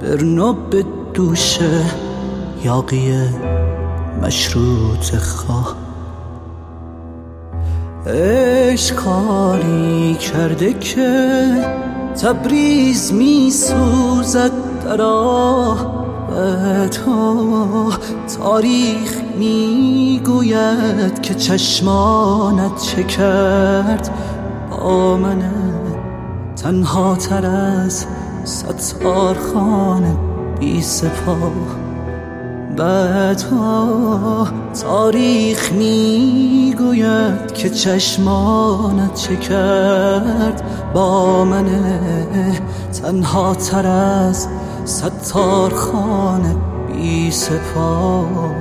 ترنا به دوش یاقی مشروط خواه. عشق کاری کرده که تبریز می سوزد در آهتها. تاریخ می گوید که چشمانت چه کرد با من تنها تر از ستارخانه بی سپاه. بعدها تاریخ می گوید که چشمانت چه کرد با من تنها تر از ستارخانه بی سپاه.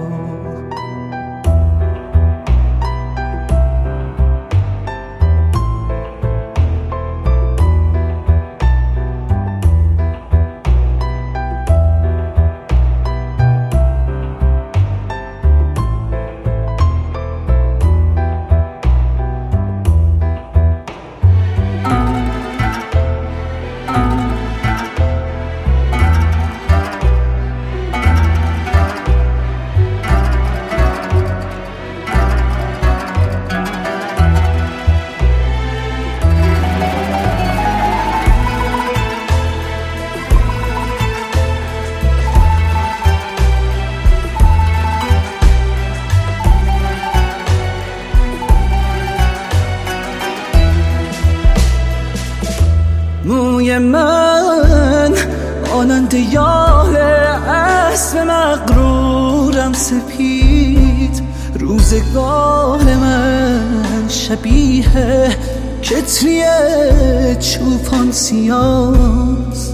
موی من آنند یاه اسب مغرورم سپید. روزگار من شبیه کتری چوپان سیاست.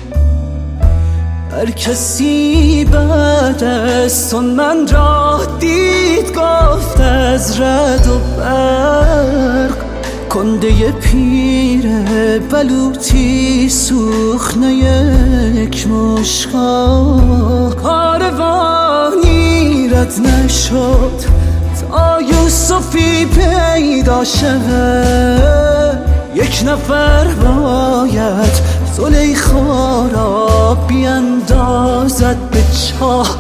هر کسی بعد از من را دید گفت از رد و برق. کنده پیر بلوطی سوخنه یک مشقا. کاروانی رد نشد تا یوسفی پیدا شود. یک نفر باید زلیخا را بیندازد به چاه.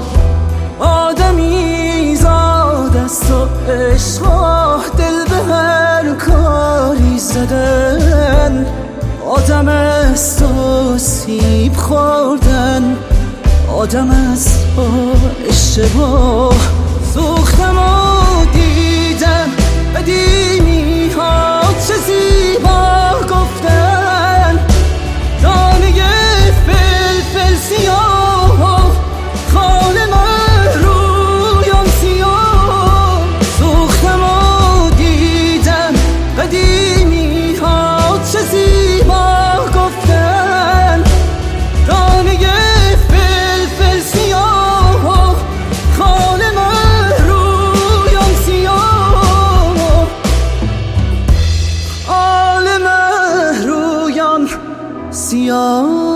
آدمی زاد است و عشق دل به هر کاری زدن. آدم است و سیب خوردن، آدم است و اشتباه. سوختم و دیدم قدیمی ها چه زیبا گفتن. دانه فلفل سیاه خال من رویم سیاه. سوختم و دیدم قدیمی ها چه زیبا گفتن. دانه فلفل سیاه خال من رویم سیاه. خال من رویم سیاه.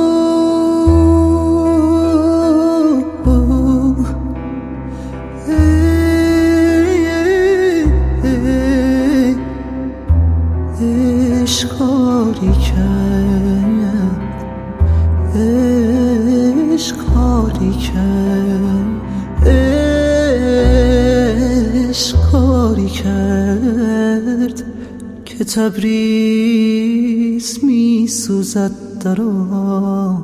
عشقاری کرد، عشقاری کرد، عشقاری کرد که تبریز می سوزد در آه.